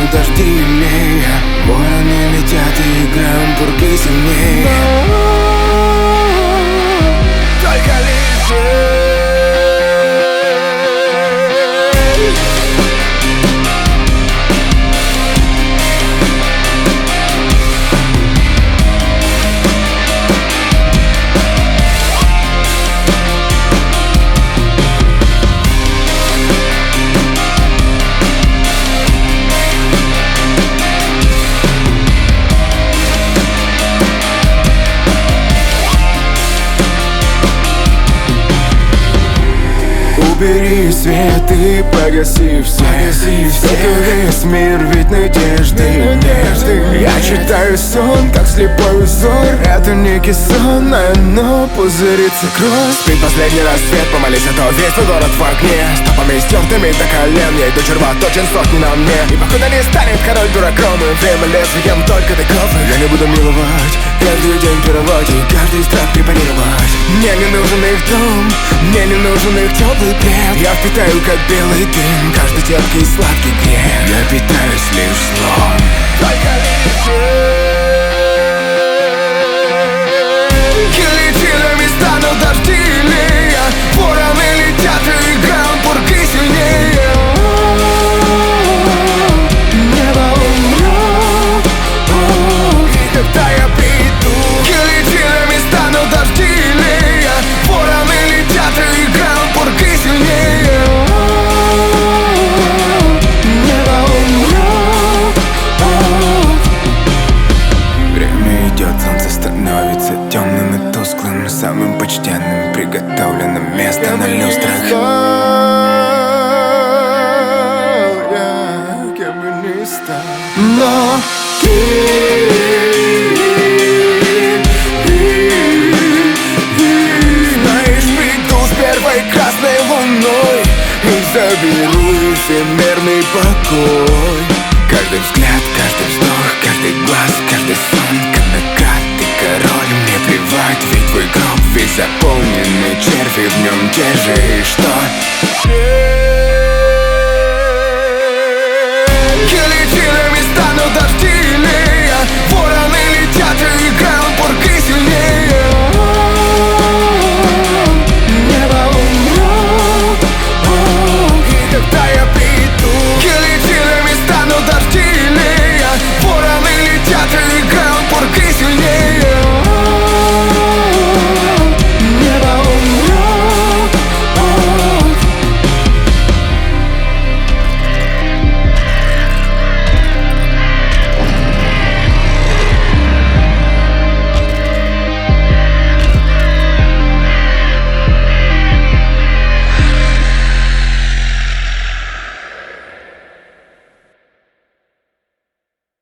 станут дождливее, вороны летят и гром пурги сильнее. Только лишь убери свет и погаси все. Весь мир ведь надежды. Я читаю сон, как слепой узор. Это некий сон, но пузырится кровь. Спит последний рассвет, помолись, а то весь твой город в огне. Стопами стертыми до колен, я иду червоточен, сотни на мне. И походу не станет король дураком, и время лезвием только ты кровь. Я не буду миловать, каждый день пировать и каждый страх препарировать. Мне не нужен их дом, мне не нужен их теплый плед. Я впитаю, как белый дым, каждый терпкий и сладкий грех. Я питаюсь лишь злом. Только лишь летилами станут дождливее, вороны летят и гром пурги сильнее. Небо умрет, и когда я приду, летилами станут дождливее, вороны летят и гром пурги сильнее. Небо умрет. Время идет, солнце становится темным и тусклым, самым почтенным, приготовленным место на люстрах. Кем бы ни стал, но знаешь, приду с первой красной луной и заберу всемирный покой.